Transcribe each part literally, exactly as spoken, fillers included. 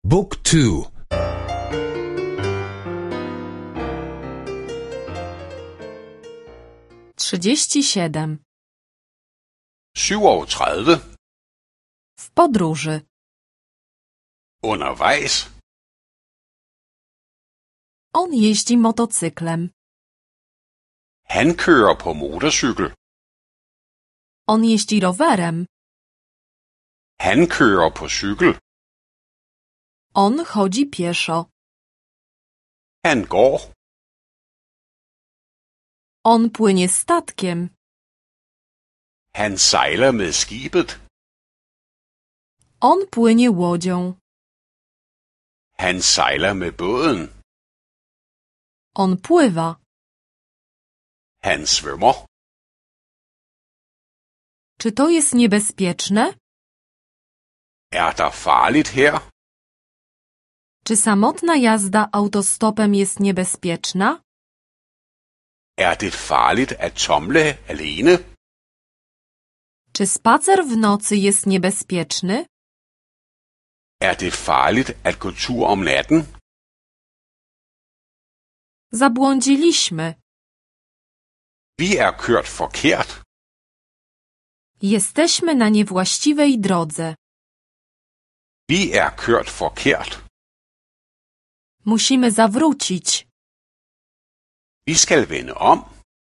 Book two. Trzydzieści siedem. syvogtredive. W podróży. Undervejs. On jeździ motocyklem. Han kører på motorcykel. On jeździ rowerem. Han kører på cykel. On chodzi pieszo. Han går. On płynie statkiem. Han sejler med skibet. On płynie łodzią. Han sejler med båden. On pływa. Han svømmer. Czy to jest niebezpieczne? Er der farligt her? Czy samotna jazda autostopem jest niebezpieczna? Er det farligt at tumle alene? Czy spacer w nocy jest niebezpieczny? Er det farligt at gå tur om natten? Zabłądziliśmy. Vi er kørt forkert. Jesteśmy na niewłaściwej drodze. Vi er kørt forkert. Musimy zawrócić. Vi skal vende om.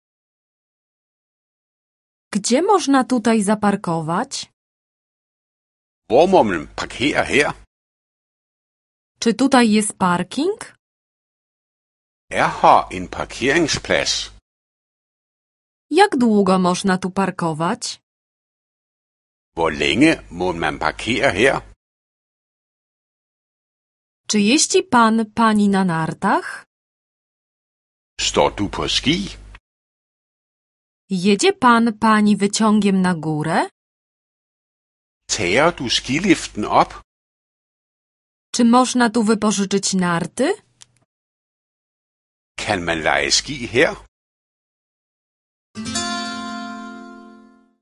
Gdzie można tutaj zaparkować? Hvor må man parkere her? Czy tutaj jest parking? Er her en parkeringsplads? Jak długo można tu parkować? Hvor længe må man parkere her? Czy jeździ pan, pani na nartach? Står du på ski? Jedzie pan, pani wyciągiem na górę? Tager du skiliften op? Czy można tu wypożyczyć narty? Kan man leje ski her?